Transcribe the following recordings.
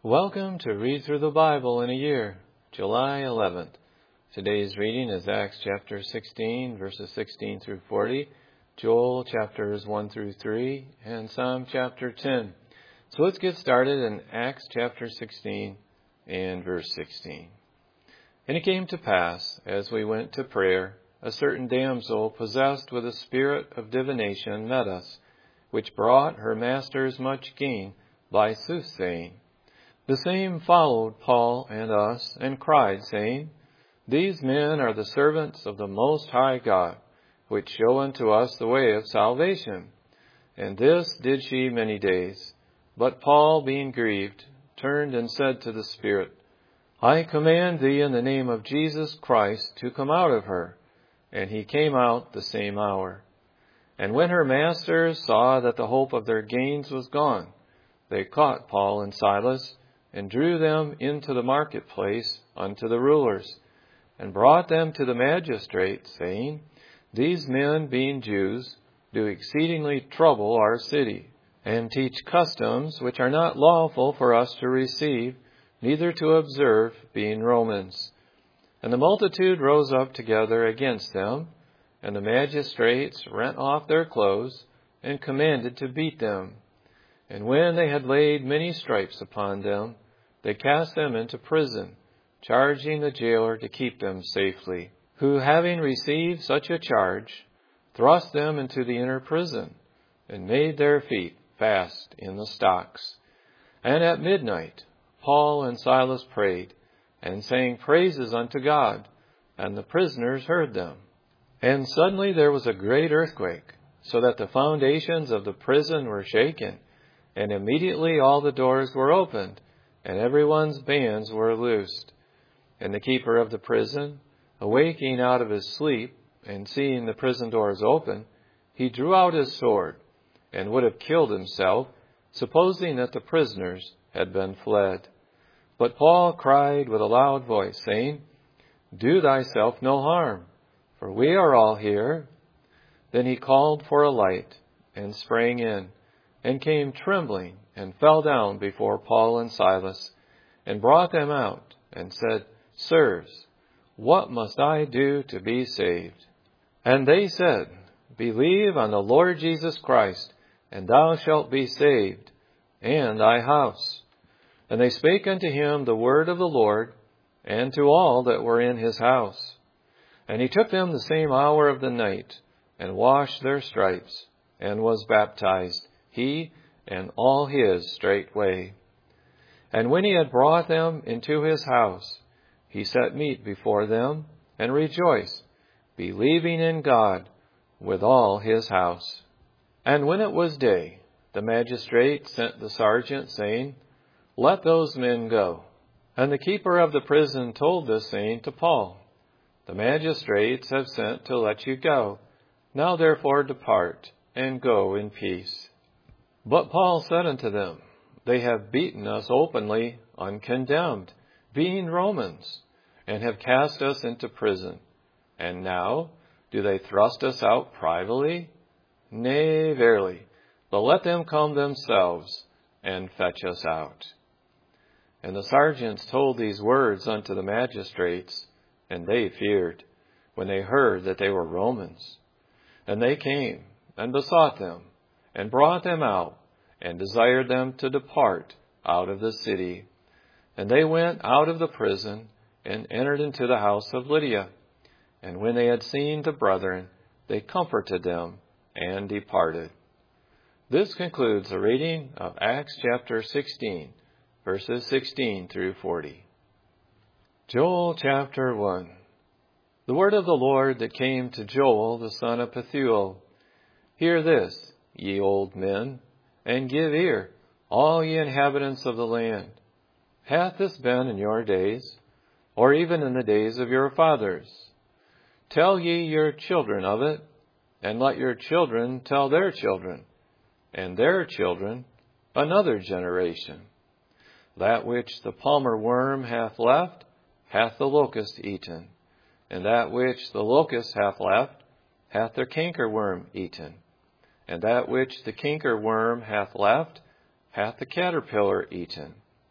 Welcome to Read Through the Bible in a Year, July 11th. Today's reading is Acts chapter 16, verses 16 through 40, Joel chapters 1 through 3, and Psalm chapter 10. So let's get started in Acts chapter 16 and verse 16. And it came to pass, as we went to prayer, a certain damsel possessed with a spirit of divination met us, which brought her masters much gain by soothsaying. The same followed Paul and us, and cried, saying, These men are the servants of the Most High God, which show unto us the way of salvation. And this did she many days. But Paul, being grieved, turned and said to the Spirit, I command thee in the name of Jesus Christ to come out of her. And he came out the same hour. And when her masters saw that the hope of their gains was gone, they caught Paul and Silas, and drew them into the marketplace unto the rulers, and brought them to the magistrate, saying, These men, being Jews, do exceedingly trouble our city, and teach customs which are not lawful for us to receive, neither to observe, being Romans. And the multitude rose up together against them, and the magistrates rent off their clothes, and commanded to beat them. And when they had laid many stripes upon them, they cast them into prison, charging the jailer to keep them safely, who, having received such a charge, thrust them into the inner prison, and made their feet fast in the stocks. And at midnight Paul and Silas prayed, and sang praises unto God, and the prisoners heard them. And suddenly there was a great earthquake, so that the foundations of the prison were shaken, and immediately all the doors were opened, and everyone's bands were loosed. And the keeper of the prison, awaking out of his sleep, and seeing the prison doors open, he drew out his sword, and would have killed himself, supposing that the prisoners had been fled. But Paul cried with a loud voice, saying, Do thyself no harm, for we are all here. Then he called for a light, and sprang in, and came trembling, and fell down before Paul and Silas, and brought them out, and said, Sirs, what must I do to be saved? And they said, Believe on the Lord Jesus Christ, and thou shalt be saved, and thy house. And they spake unto him the word of the Lord, and to all that were in his house. And he took them the same hour of the night, and washed their stripes, and was baptized, he and all his straightway. And when he had brought them into his house, he set meat before them, and rejoiced, believing in God with all his house. And when it was day, the magistrate sent the sergeant, saying, Let those men go. And the keeper of the prison told this saying to Paul, The magistrates have sent to let you go. Now therefore depart, and go in peace. But Paul said unto them, They have beaten us openly, uncondemned, being Romans, and have cast us into prison. And now do they thrust us out privately? Nay, verily, but let them come themselves, and fetch us out. And the sergeants told these words unto the magistrates, and they feared, when they heard that they were Romans. And they came, and besought them, and brought them out, and desired them to depart out of the city. And they went out of the prison, and entered into the house of Lydia. And when they had seen the brethren, they comforted them, and departed. This concludes the reading of Acts chapter 16, verses 16 through 40. Joel chapter 1. The word of the Lord that came to Joel the son of Pethuel. Hear this, ye old men, and give ear, all ye inhabitants of the land. Hath this been in your days, or even in the days of your fathers? Tell ye your children of it, and let your children tell their children, and their children another generation. That which the palmer worm hath left, hath the locust eaten, and that which the locust hath left, hath the cankerworm eaten. And that which the cankerworm hath left, hath the caterpillar eaten.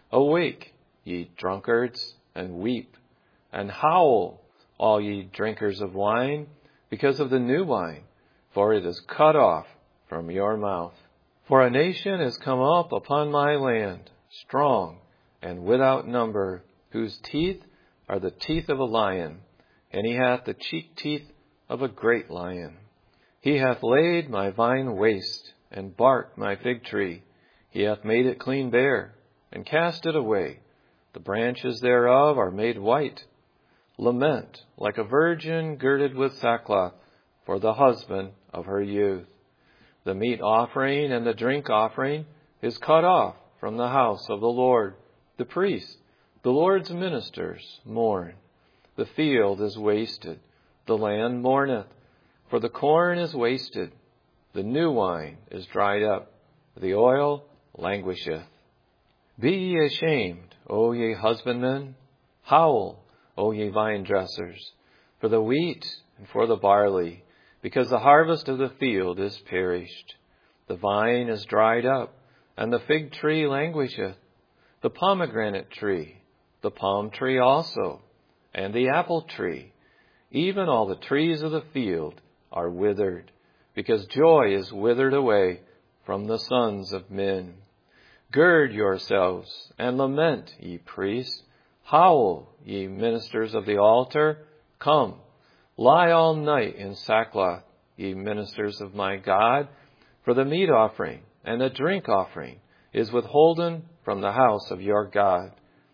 Awake, ye drunkards, and weep, and howl, all ye drinkers of wine, because of the new wine, for it is cut off from your mouth. For a nation is come up upon my land, strong and without number, whose teeth are the teeth of a lion, and he hath the cheek teeth of a great lion. He hath laid my vine waste, and barked my fig tree. He hath made it clean bare, and cast it away. The branches thereof are made white. Lament like a virgin girded with sackcloth for the husband of her youth. The meat offering and the drink offering is cut off from the house of the Lord. The priests, the Lord's ministers, mourn. The field is wasted, the land mourneth, for the corn is wasted, the new wine is dried up, the oil languisheth. Be ye ashamed, O ye husbandmen, howl, O ye vine dressers, for the wheat and for the barley, because the harvest of the field is perished. The vine is dried up, and the fig tree languisheth, the pomegranate tree, the palm tree also, and the apple tree, even all the trees of the field are withered, because joy is withered away from the sons of men. Gird yourselves, and lament, ye priests. Howl, ye ministers of the altar. Come, lie all night in sackcloth, ye ministers of my God, for the meat offering and the drink offering is withholden from the house of your God.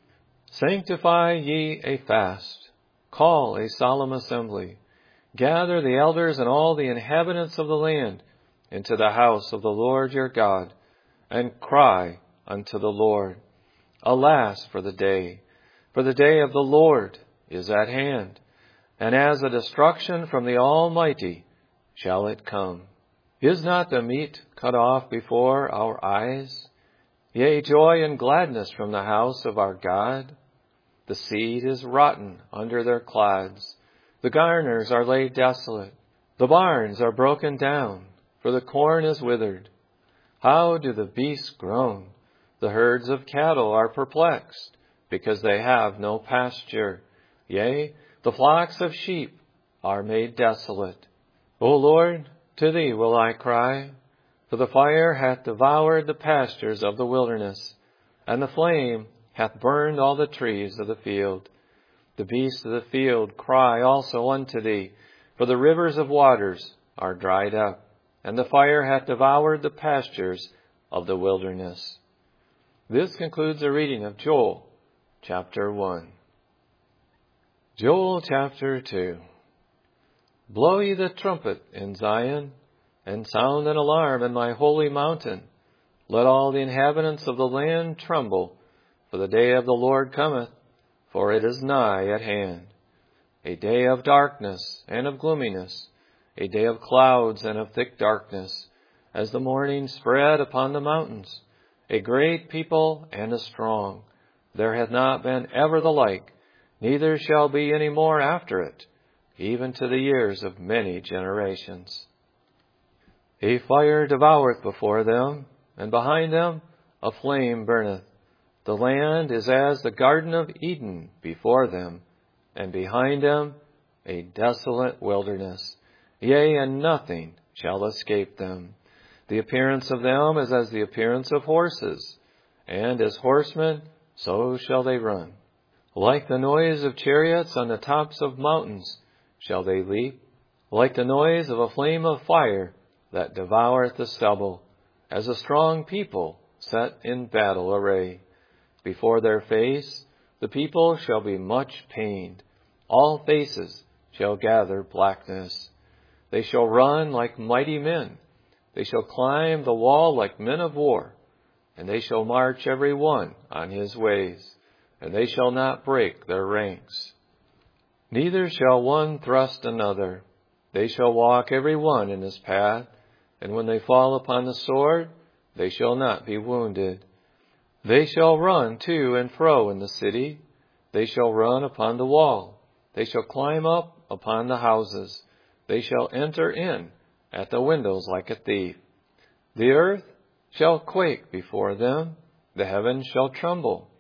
Sanctify ye a fast, call a solemn assembly, gather the elders and all the inhabitants of the land into the house of the Lord your God, and cry unto the Lord. Alas for the day of the Lord is at hand, and as a destruction from the Almighty shall it come. Is not the meat cut off before our eyes? Yea, joy and gladness from the house of our God. The seed is rotten under their clods. The garners are laid desolate. The barns are broken down, for the corn is withered. How do the beasts groan? The herds of cattle are perplexed, because they have no pasture. Yea, the flocks of sheep are made desolate. O Lord, to thee will I cry, for the fire hath devoured the pastures of the wilderness, and the flame hath burned all the trees of the field. The beasts of the field cry also unto thee, for the rivers of waters are dried up, and the fire hath devoured the pastures of the wilderness. This concludes the reading of Joel, chapter 1. Joel, chapter 2. Blow ye the trumpet in Zion, and sound an alarm in my holy mountain. Let all the inhabitants of the land tremble, for the day of the Lord cometh, for it is nigh at hand. A day of darkness and of gloominess, a day of clouds and of thick darkness, as the morning spread upon the mountains. A great people and a strong. There hath not been ever the like, neither shall be any more after it, even to the years of many generations. A fire devoureth before them, and behind them a flame burneth. The land is as the Garden of Eden before them, and behind them a desolate wilderness. Yea, and nothing shall escape them. The appearance of them is as the appearance of horses, and as horsemen so shall they run. Like the noise of chariots on the tops of mountains shall they leap, like the noise of a flame of fire that devoureth the stubble, as a strong people set in battle array. Before their face the people shall be much pained. All faces shall gather blackness. They shall run like mighty men. They shall climb the wall like men of war. And they shall march every one on his ways, and they shall not break their ranks. Neither shall one thrust another. They shall walk every one in his path, and when they fall upon the sword, they shall not be wounded. They shall run to and fro in the city. They shall run upon the wall. They shall climb up upon the houses. They shall enter in at the windows like a thief. The earth shall quake before them. The heavens shall tremble.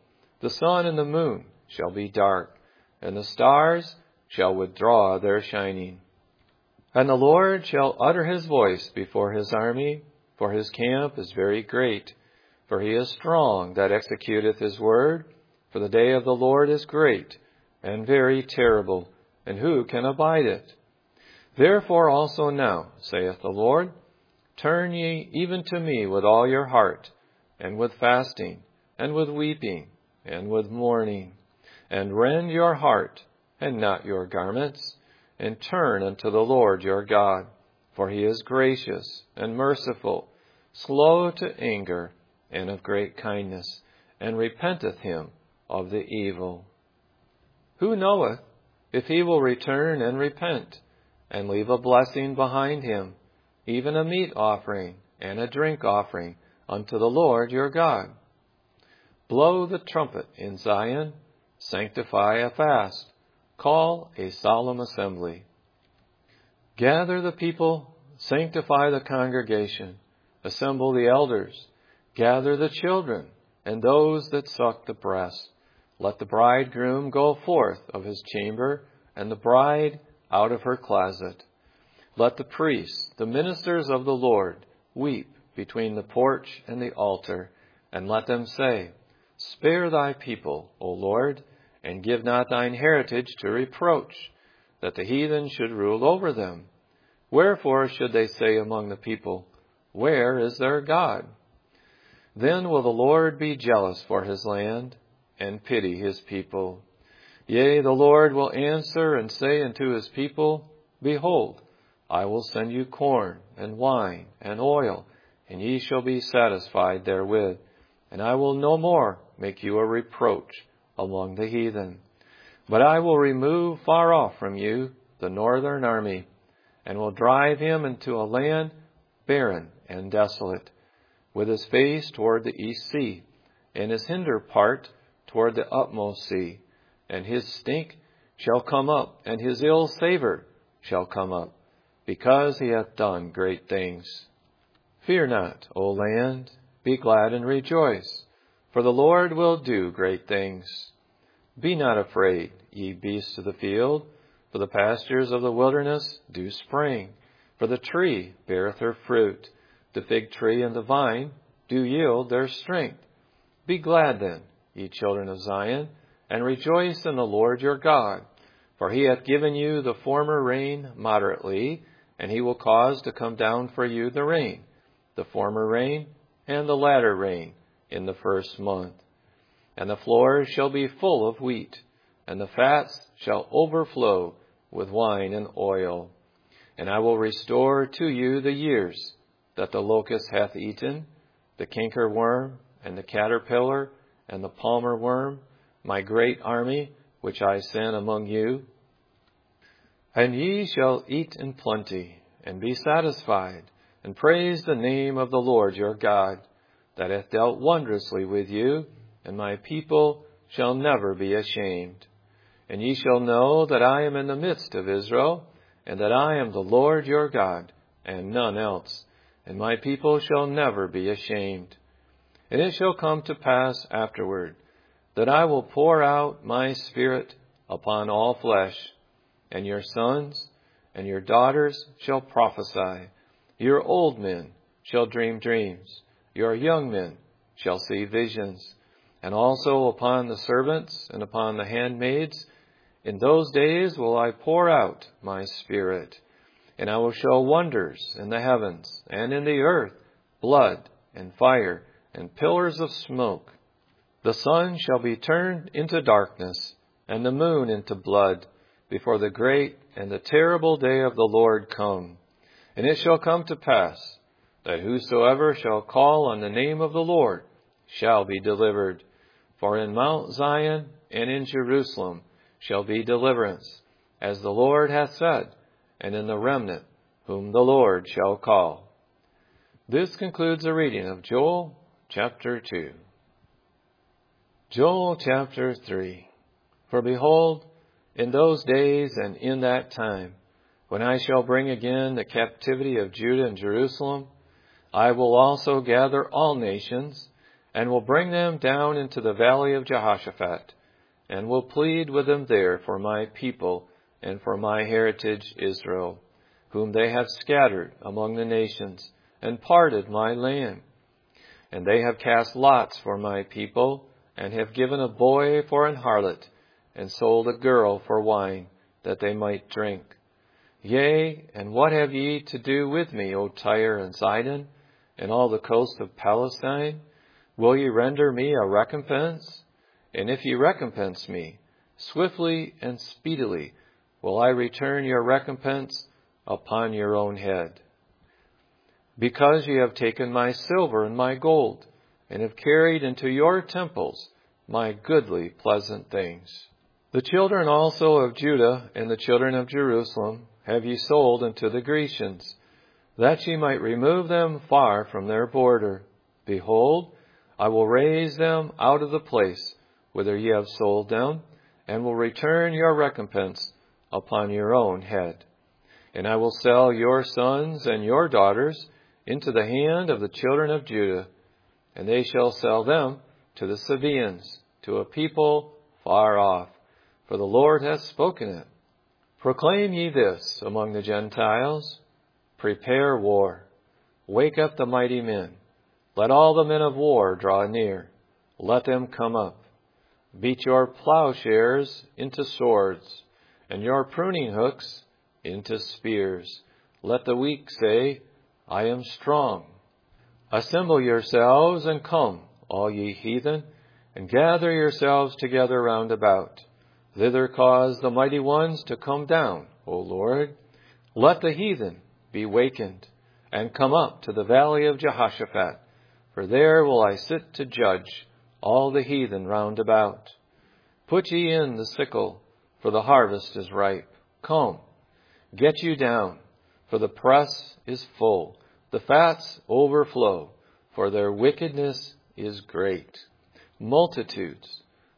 The sun and the moon shall be dark, and the stars shall withdraw their shining. And the Lord shall utter his voice before his army, for his camp is very great. For he is strong that executeth his word. For the day of the Lord is great, and very terrible, and who can abide it? Therefore also now, saith the Lord, turn ye even to me with all your heart, and with fasting, and with weeping, and with mourning, and rend your heart, and not your garments, and turn unto the Lord your God. For he is gracious and merciful, slow to anger, and of great kindness, and repenteth him of the evil. Who knoweth if he will return and repent, and leave a blessing behind him, even a meat offering and a drink offering unto the Lord your God? Blow the trumpet in Zion, sanctify a fast, call a solemn assembly. Gather the people, sanctify the congregation, assemble the elders, gather the children, and those that suck the breast. Let the bridegroom go forth of his chamber, and the bride out of her closet. Let the priests, the ministers of the Lord, weep between the porch and the altar, and let them say, Spare thy people, O Lord, and give not thine heritage to reproach, that the heathen should rule over them. Wherefore should they say among the people, Where is their God? Then will the Lord be jealous for his land, and pity his people. Yea, the Lord will answer and say unto his people, Behold, I will send you corn, and wine, and oil, and ye shall be satisfied therewith. And I will no more make you a reproach among the heathen. But I will remove far off from you the northern army, and will drive him into a land barren and desolate, with his face toward the east sea, and his hinder part toward the utmost sea. And his stink shall come up, and his ill savour shall come up, because he hath done great things. Fear not, O land, be glad and rejoice, for the Lord will do great things. Be not afraid, ye beasts of the field, for the pastures of the wilderness do spring. For the tree beareth her fruit, the fig tree and the vine do yield their strength. Be glad then, ye children of Zion, and rejoice in the Lord your God. For he hath given you the former rain moderately, and he will cause to come down for you the rain, the former rain and the latter rain, in the first month. And the floors shall be full of wheat, and the fats shall overflow with wine and oil. And I will restore to you the years that the locust hath eaten, the cankerworm, and the caterpillar, and the palmer worm, my great army, which I send among you. And ye shall eat in plenty, and be satisfied, and praise the name of the Lord your God, that hath dealt wondrously with you, and my people shall never be ashamed. And ye shall know that I am in the midst of Israel, and that I am the Lord your God, and none else, and my people shall never be ashamed. And it shall come to pass afterward, that I will pour out my Spirit upon all flesh, and your sons and your daughters shall prophesy. Your old men shall dream dreams. Your young men shall see visions. And also upon the servants and upon the handmaids, in those days will I pour out my Spirit. And I will show wonders in the heavens and in the earth, blood and fire and pillars of smoke. The sun shall be turned into darkness, and the moon into blood, before the great and the terrible day of the Lord come. And it shall come to pass, that whosoever shall call on the name of the Lord shall be delivered. For in Mount Zion and in Jerusalem shall be deliverance, as the Lord hath said, and in the remnant whom the Lord shall call. This concludes the reading of Joel chapter 2. Joel chapter 3. For behold, in those days and in that time, when I shall bring again the captivity of Judah and Jerusalem, I will also gather all nations, and will bring them down into the valley of Jehoshaphat, and will plead with them there for my people and for my heritage Israel, whom they have scattered among the nations, and parted my land. And they have cast lots for my people, and have given a boy for an harlot, and sold a girl for wine, that they might drink. Yea, and what have ye to do with me, O Tyre and Sidon, and all the coast of Palestine? Will ye render me a recompense? And if ye recompense me, swiftly and speedily will I return your recompense upon your own head. Because ye have taken my silver and my gold, and have carried into your temples my goodly pleasant things. The children also of Judah and the children of Jerusalem have ye sold unto the Grecians, that ye might remove them far from their border. Behold, I will raise them out of the place whither ye have sold them, and will return your recompense upon your own head. And I will sell your sons and your daughters into the hand of the children of Judah, and they shall sell them to the Sabaeans, to a people far off. For the Lord hath spoken it. Proclaim ye this among the Gentiles. Prepare war. Wake up the mighty men. Let all the men of war draw near. Let them come up. Beat your plowshares into swords, and your pruning hooks into spears. Let the weak say, I am strong. Assemble yourselves and come, all ye heathen, and gather yourselves together round about. Thither cause the mighty ones to come down, O Lord. Let the heathen be wakened, and come up to the valley of Jehoshaphat, for there will I sit to judge all the heathen round about. Put ye in the sickle, for the harvest is ripe. Come, get you down, for the press is full. The fats overflow, for their wickedness is great. Multitudes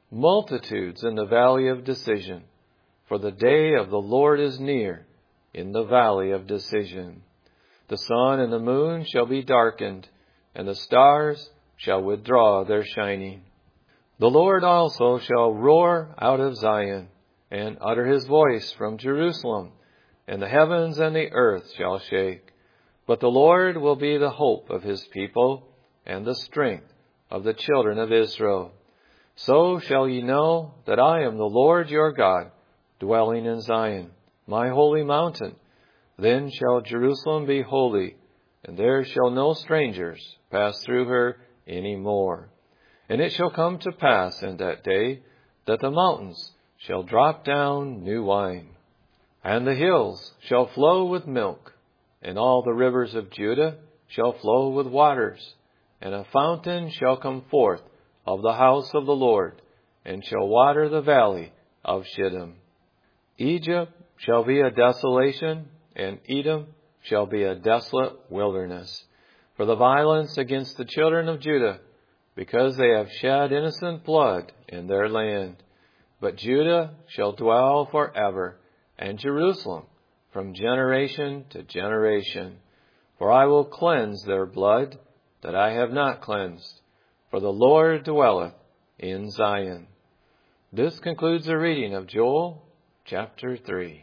in the valley of decision, for the day of the Lord is near in the valley of decision. The sun and the moon shall be darkened, and the stars shall withdraw their shining. The Lord also shall roar out of Zion, and utter his voice from Jerusalem, and the heavens and the earth shall shake. But the Lord will be the hope of his people, and the strength of the children of Israel. So shall ye know that I am the Lord your God, dwelling in Zion, my holy mountain. Then shall Jerusalem be holy, and there shall no strangers pass through her any more. And it shall come to pass in that day that the mountains shall drop down new wine, and the hills shall flow with milk, and all the rivers of Judah shall flow with waters, and a fountain shall come forth of the house of the Lord, and shall water the valley of Shittim. Egypt shall be a desolation, and Edom shall be a desolate wilderness, for the violence against the children of Judah, because they have shed innocent blood in their land. But Judah shall dwell forever, and Jerusalem from generation to generation. For I will cleanse their blood that I have not cleansed, for the Lord dwelleth in Zion. This concludes the reading of Joel chapter 3.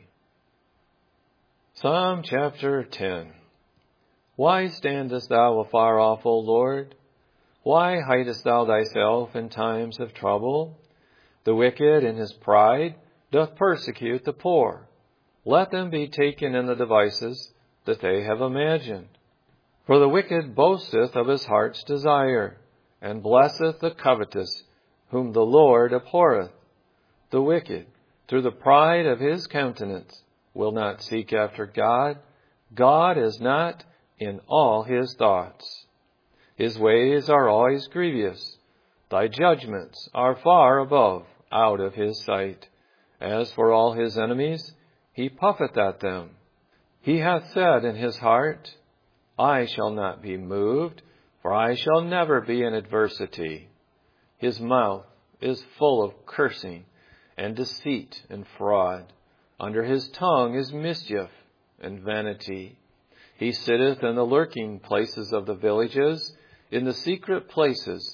Psalm chapter 10. Why standest thou afar off, O Lord? Why hidest thou thyself in times of trouble? The wicked in his pride doth persecute the poor. Let them be taken in the devices that they have imagined. For the wicked boasteth of his heart's desire, and blesseth the covetous, whom the Lord abhorreth. The wicked, through the pride of his countenance, will not seek after God. God is not in all his thoughts. His ways are always grievous. Thy judgments are far above out of his sight. As for all his enemies, he puffeth at them. He hath said in his heart, I shall not be moved, for I shall never be in adversity. His mouth is full of cursing and deceit and fraud. Under his tongue is mischief and vanity. He sitteth in the lurking places of the villages, in the secret places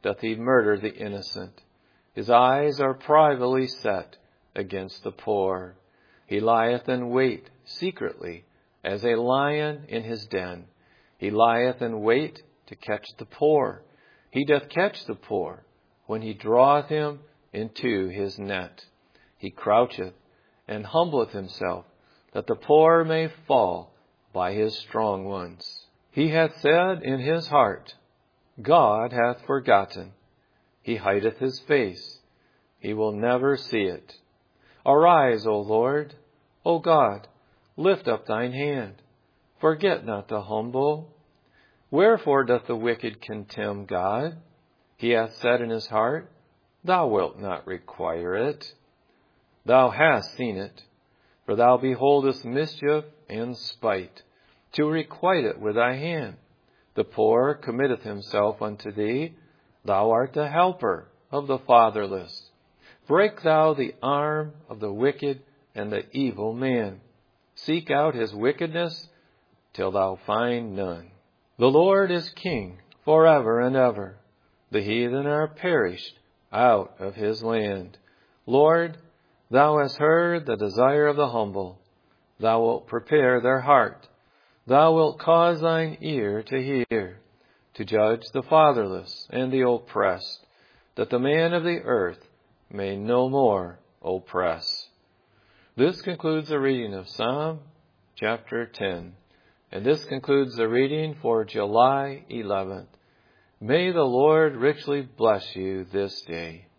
doth he murder the innocent. His eyes are privily set against the poor. He lieth in wait secretly, as a lion in his den. He lieth in wait to catch the poor. He doth catch the poor when he draweth him into his net. He croucheth and humbleth himself, that the poor may fall by his strong ones. He hath said in his heart, God hath forgotten. He hideth his face. He will never see it. Arise, O Lord. O God, lift up thine hand. Forget not the humble. Wherefore doth the wicked contemn God? He hath said in his heart, Thou wilt not require it. Thou hast seen it, for thou beholdest mischief and spite, to requite it with thy hand. The poor committeth himself unto thee. Thou art the helper of the fatherless. Break thou the arm of the wicked and the evil man. Seek out his wickedness till thou find none. The Lord is king forever and ever. The heathen are perished out of his land. Lord, thou hast heard the desire of the humble. Thou wilt prepare their heart. Thou wilt cause thine ear to hear, to judge the fatherless and the oppressed, that the man of the earth may no more oppress. This concludes the reading of Psalm chapter 10. And this concludes the reading for July 11th. May the Lord richly bless you this day.